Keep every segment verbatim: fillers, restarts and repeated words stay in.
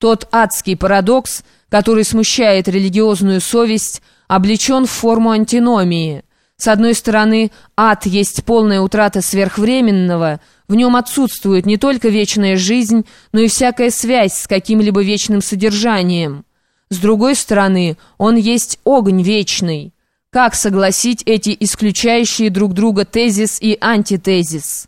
Тот адский парадокс, который смущает религиозную совесть, облечен в форму антиномии. С одной стороны, ад есть полная утрата сверхвременного, в нем отсутствует не только вечная жизнь, но и всякая связь с каким-либо вечным содержанием. С другой стороны, он есть огонь вечный. Как согласить эти исключающие друг друга тезис и антитезис?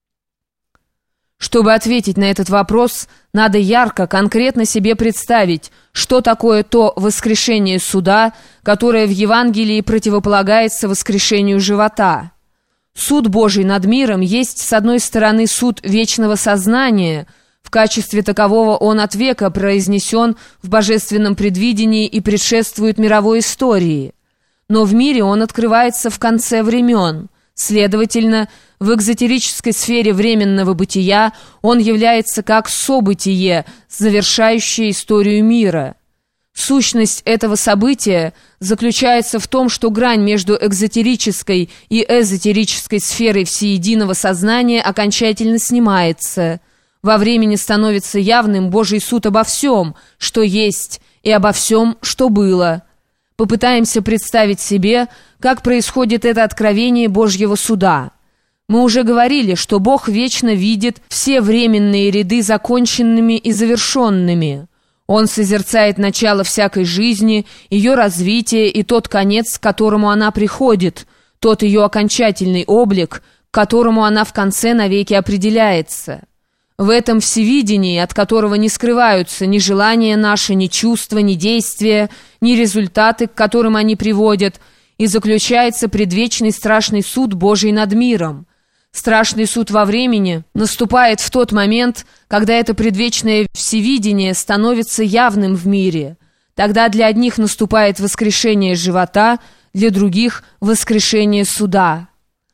Чтобы ответить на этот вопрос, надо ярко, конкретно себе представить, что такое то воскрешение суда, которое в Евангелии противополагается воскрешению живота. Суд Божий над миром есть, с одной стороны, суд вечного сознания, в качестве такового он от века произнесен в божественном предвидении и предшествует мировой истории. Но в мире он открывается в конце времен. Следовательно, в экзотерической сфере временного бытия он является как событие, завершающее историю мира. Сущность этого события заключается в том, что грань между экзотерической и эзотерической сферой всеединого сознания окончательно снимается. Во времени становится явным Божий суд обо всем, что есть, и обо всем, что было. Попытаемся представить себе, как происходит это откровение Божьего суда. Мы уже говорили, что Бог вечно видит все временные ряды законченными и завершенными. Он созерцает начало всякой жизни, ее развитие и тот конец, к которому она приходит, тот ее окончательный облик, к которому она в конце навеки определяется. В этом всевидении, от которого не скрываются ни желания наши, ни чувства, ни действия, ни результаты, к которым они приводят, и заключается предвечный страшный суд Божий над миром. Страшный суд во времени наступает в тот момент, когда это предвечное всевидение становится явным в мире. Тогда для одних наступает воскрешение живота, для других – воскрешение суда.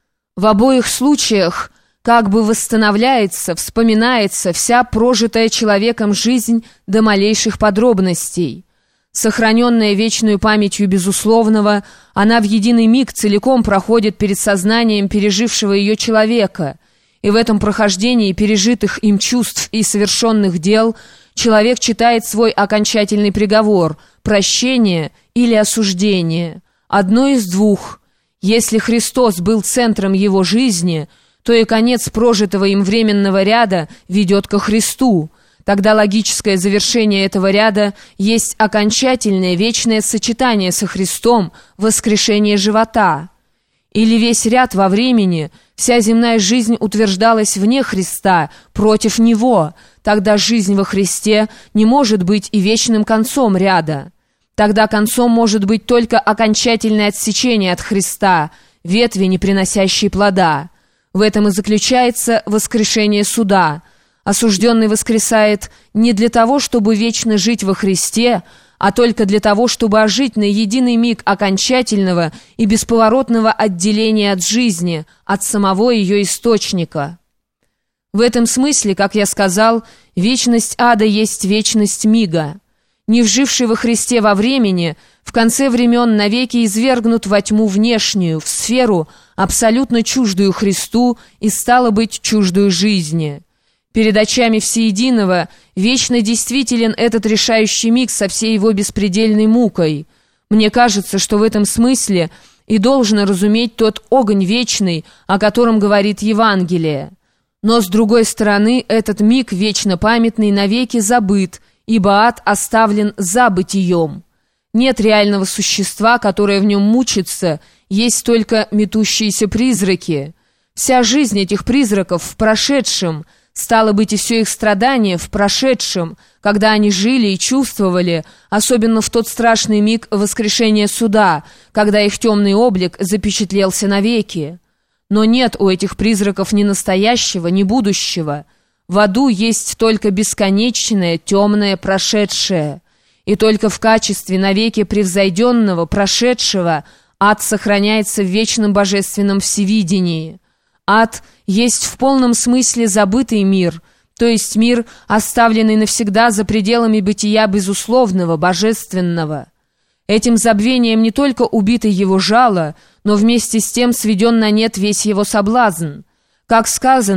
В обоих случаях как бы восстановляется, вспоминается вся прожитая человеком жизнь до малейших подробностей. Сохраненная вечную памятью безусловного, она в единый миг целиком проходит перед сознанием пережившего ее человека, и в этом прохождении пережитых им чувств и совершенных дел человек читает свой окончательный приговор – прощение или осуждение. Одно из двух. Если Христос был центром его жизни – то и конец прожитого им временного ряда ведет ко Христу. Тогда логическое завершение этого ряда есть окончательное вечное сочетание со Христом, воскрешение живота. Или весь ряд во времени, вся земная жизнь утверждалась вне Христа, против Него, тогда жизнь во Христе не может быть и вечным концом ряда. Тогда концом может быть только окончательное отсечение от Христа, ветви, не приносящие плода. В этом и заключается воскрешение суда. Осужденный воскресает не для того, чтобы вечно жить во Христе, а только для того, чтобы ожить на единый миг окончательного и бесповоротного отделения от жизни, от самого ее источника. В этом смысле, как я сказал, вечность ада есть вечность мига. Не вживший во Христе во времени, в конце времен навеки извергнут во тьму внешнюю, в сферу, абсолютно чуждую Христу и, стало быть, чуждую жизни. Перед очами всеединого вечно действителен этот решающий миг со всей его беспредельной мукой. Мне кажется, что в этом смысле и должно разуметь тот огонь вечный, о котором говорит Евангелие. Но, с другой стороны, этот миг вечно памятный навеки забыт, ибо ад оставлен за бытием. Нет реального существа, которое в нем мучится, есть только метущиеся призраки. Вся жизнь этих призраков в прошедшем, стало быть, и все их страдания в прошедшем, когда они жили и чувствовали, особенно в тот страшный миг воскрешения суда, когда их темный облик запечатлелся навеки. Но нет у этих призраков ни настоящего, ни будущего. В аду есть только бесконечное, темное, прошедшее. И только в качестве навеки превзойденного, прошедшего, ад сохраняется в вечном божественном всевидении. Ад есть в полном смысле забытый мир, то есть мир, оставленный навсегда за пределами бытия безусловного, божественного. Этим забвением не только убито его жало, но вместе с тем сведен на нет весь его соблазн. Как сказано,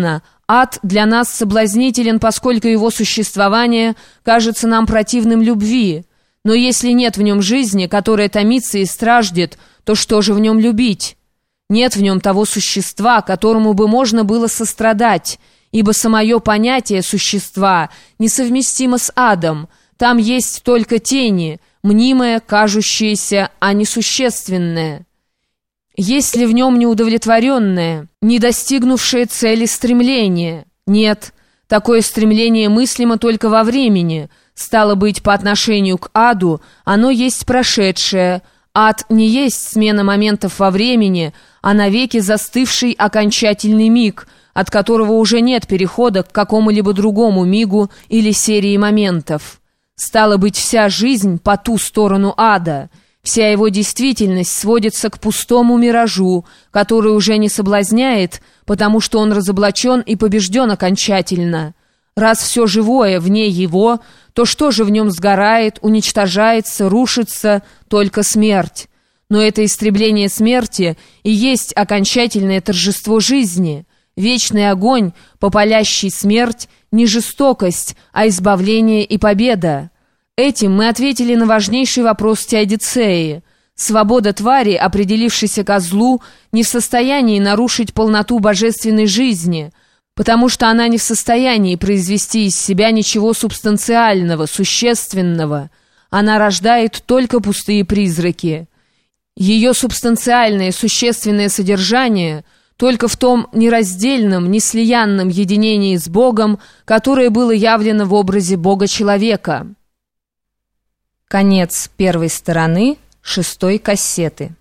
Ад для нас соблазнителен, поскольку его существование кажется нам противным любви. Но если нет в нем жизни, которая томится и страждет, то что же в нем любить? Нет в нем того существа, которому бы можно было сострадать, ибо самое понятие существа несовместимо с адом. Там есть только тени, мнимое, кажущееся, а несущественное. Есть ли в нем неудовлетворенное, не достигнувшее цели стремление? Нет, такое стремление мыслимо только во времени. Стало быть, по отношению к аду, оно есть прошедшее. Ад не есть смена моментов во времени, а навеки застывший окончательный миг, от которого уже нет перехода к какому-либо другому мигу или серии моментов. Стало быть, вся жизнь по ту сторону ада, вся его действительность сводится к пустому миражу, который уже не соблазняет, потому что он разоблачен и побежден окончательно. Раз все живое вне его, то что же в нем сгорает, уничтожается, рушится? Только смерть. Но это истребление смерти и есть окончательное торжество жизни. Вечный огонь, попалящий смерть, не жестокость, а избавление и победа. Этим мы ответили на важнейший вопрос Теодицеи. Свобода твари, определившейся ко злу, не в состоянии нарушить полноту божественной жизни, потому что она не в состоянии произвести из себя ничего субстанциального, существенного. Она рождает только пустые призраки. Ее субстанциальное, существенное содержание только в том нераздельном, неслиянном единении с Богом, которое было явлено в образе Бога-человека. Конец первой стороны шестой кассеты.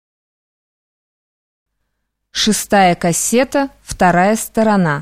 Шестая кассета, вторая сторона.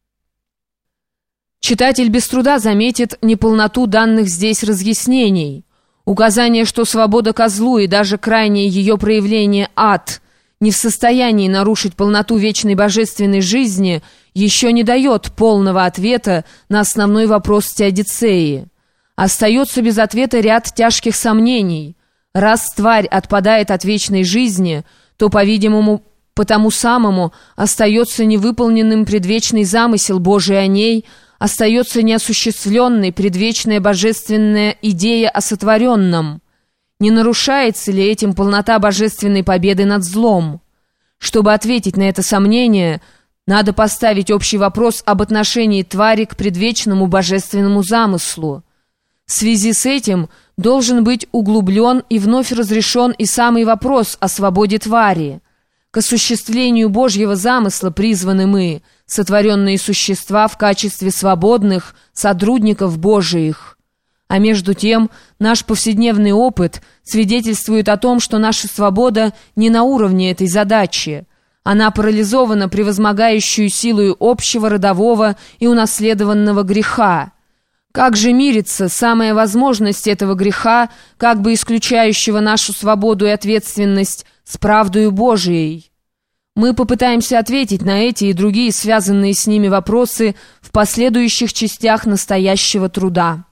Читатель без труда заметит неполноту данных здесь разъяснений. Указание, что свобода козлу и даже крайнее ее проявление ад не в состоянии нарушить полноту вечной божественной жизни, еще не дает полного ответа на основной вопрос Теодицеи. Остается без ответа ряд тяжких сомнений. Раз тварь отпадает от вечной жизни, то, по-видимому, по тому самому остается невыполненным предвечный замысел Божий о ней, остается неосуществленной предвечная божественная идея о сотворенном. Не нарушается ли этим полнота божественной победы над злом? Чтобы ответить на это сомнение, надо поставить общий вопрос об отношении твари к предвечному божественному замыслу. В связи с этим должен быть углублен и вновь разрешен и самый вопрос о свободе твари. К осуществлению Божьего замысла призваны мы, сотворенные существа в качестве свободных сотрудников Божиих. А между тем, наш повседневный опыт свидетельствует о том, что наша свобода не на уровне этой задачи. Она парализована превозмогающую силою общего родового и унаследованного греха. Как же мирится самая возможность этого греха, как бы исключающего нашу свободу и ответственность, с правдою Божией? Мы попытаемся ответить на эти и другие связанные с ними вопросы в последующих частях настоящего труда.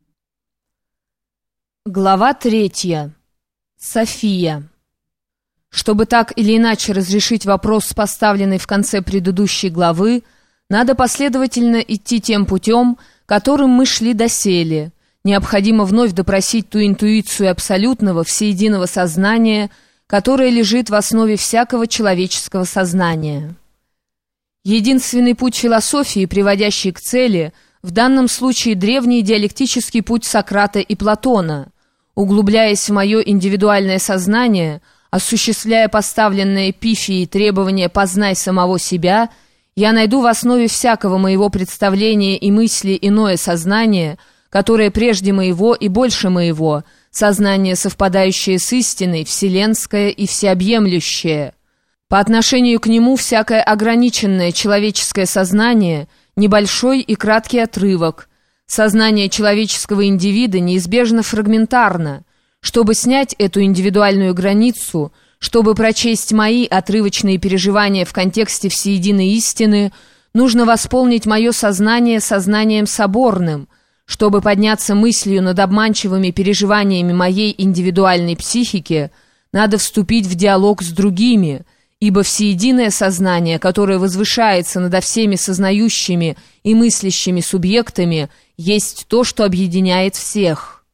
Глава третья. София. Чтобы так или иначе разрешить вопрос, поставленный в конце предыдущей главы, надо последовательно идти тем путем, которым мы шли доселе. Необходимо вновь допросить ту интуицию абсолютного, всеединого сознания, которое лежит в основе всякого человеческого сознания. Единственный путь философии, приводящий к цели, в данном случае древний диалектический путь Сократа и Платона. Углубляясь в мое индивидуальное сознание, осуществляя поставленное Пифией требование «познай самого себя», я найду в основе всякого моего представления и мысли иное сознание, которое прежде моего и больше моего, сознание, совпадающее с истиной, вселенское и всеобъемлющее. По отношению к нему всякое ограниченное человеческое сознание – небольшой и краткий отрывок. Сознание человеческого индивида неизбежно фрагментарно. Чтобы снять эту индивидуальную границу, чтобы прочесть мои отрывочные переживания в контексте всеединой истины, нужно восполнить мое сознание сознанием соборным. Чтобы подняться мыслью над обманчивыми переживаниями моей индивидуальной психики, надо вступить в диалог с другими, ибо всеединое сознание, которое возвышается над всеми сознающими и мыслящими субъектами, есть то, что объединяет всех.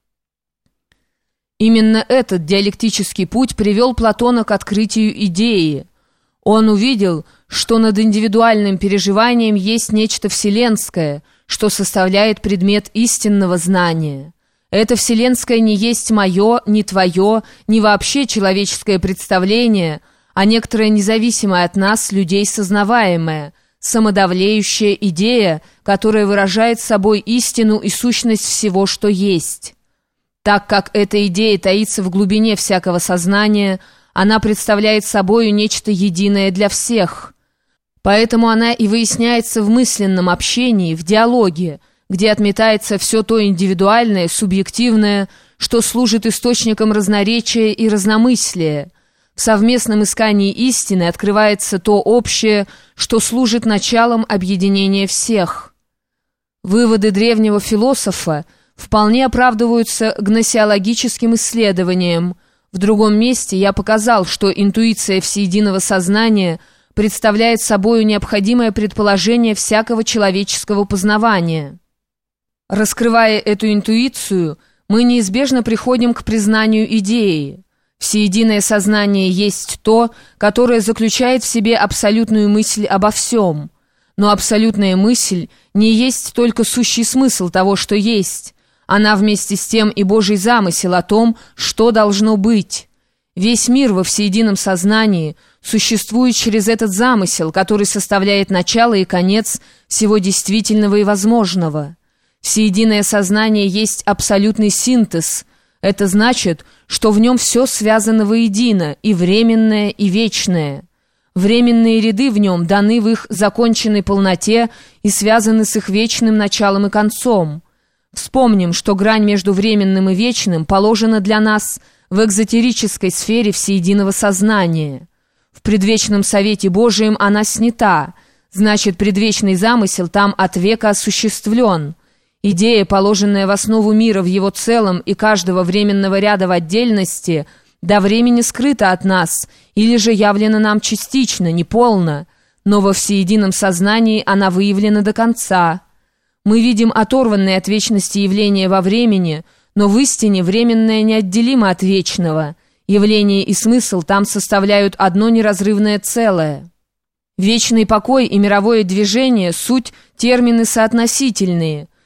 Именно этот диалектический путь привел Платона к открытию идеи. Он увидел, что над индивидуальным переживанием есть нечто вселенское, что составляет предмет истинного знания. Это вселенское не есть мое, не твое, не вообще человеческое представление, а некоторая независимая от нас, людей, сознаваемая, самодавлеющая идея, которая выражает собой истину и сущность всего, что есть. Так как эта идея таится в глубине всякого сознания, она представляет собою нечто единое для всех. Поэтому она и выясняется в мысленном общении, в диалоге, где отметается все то индивидуальное, субъективное, что служит источником разноречия и разномыслия. В совместном искании истины открывается то общее, что служит началом объединения всех. Выводы древнего философа вполне оправдываются гносеологическим исследованием. В другом месте я показал, что интуиция всеединого сознания представляет собою необходимое предположение всякого человеческого познавания. Раскрывая эту интуицию, мы неизбежно приходим к признанию идеи. Всеединое сознание есть то, которое заключает в себе абсолютную мысль обо всем. Но абсолютная мысль не есть только сущий смысл того, что есть. Она вместе с тем и Божий замысел о том, что должно быть. Весь мир во всеедином сознании существует через этот замысел, который составляет начало и конец всего действительного и возможного. Всеединое сознание есть абсолютный синтез. Это значит, что в нем все связано воедино, и временное, и вечное. Временные ряды в нем даны в их законченной полноте и связаны с их вечным началом и концом. Вспомним, что грань между временным и вечным положена для нас в экзотерической сфере всеединого сознания. В предвечном совете Божием она снята, значит, предвечный замысел там от века осуществлен. Идея, положенная в основу мира в его целом и каждого временного ряда в отдельности, до времени скрыта от нас или же явлена нам частично, неполно, но во всеедином сознании она выявлена до конца. Мы видим оторванные от вечности явления во времени, но в истине временное неотделимо от вечного. Явление и смысл там составляют одно неразрывное целое. Вечный покой и мировое движение – суть термины соотносительные –